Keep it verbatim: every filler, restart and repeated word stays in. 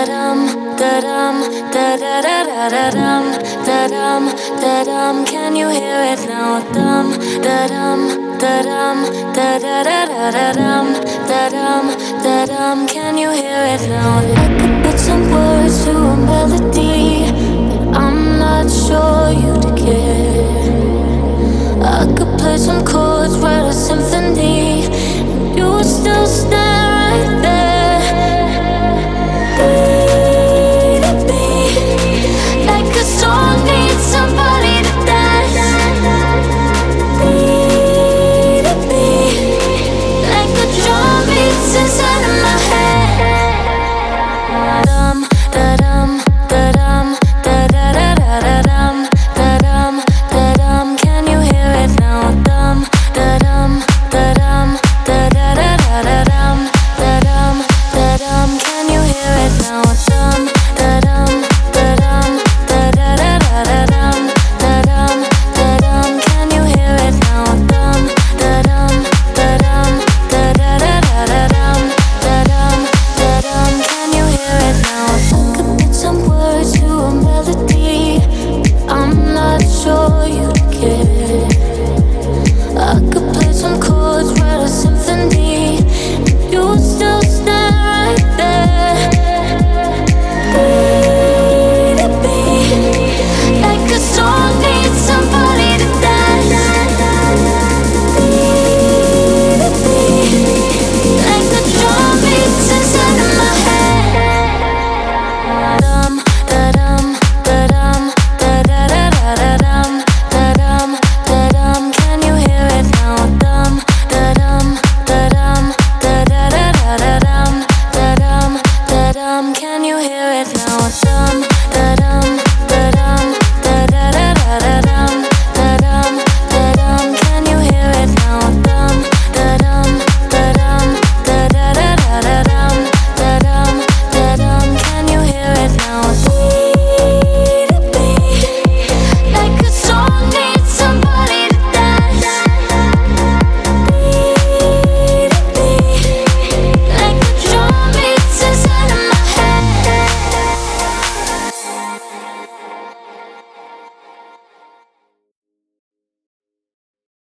da-dum, da-da-da-da-da-dum, da-dum, da-dum. Can you hear it now? Dum, da-dum, da-dum, da-da-da-da-da-dum, da-dum, da-dum. Can you hear it now? I could put some words to a melody, but I'm not sure you'd care. I could play some chords, write a symphony, and you would still stand.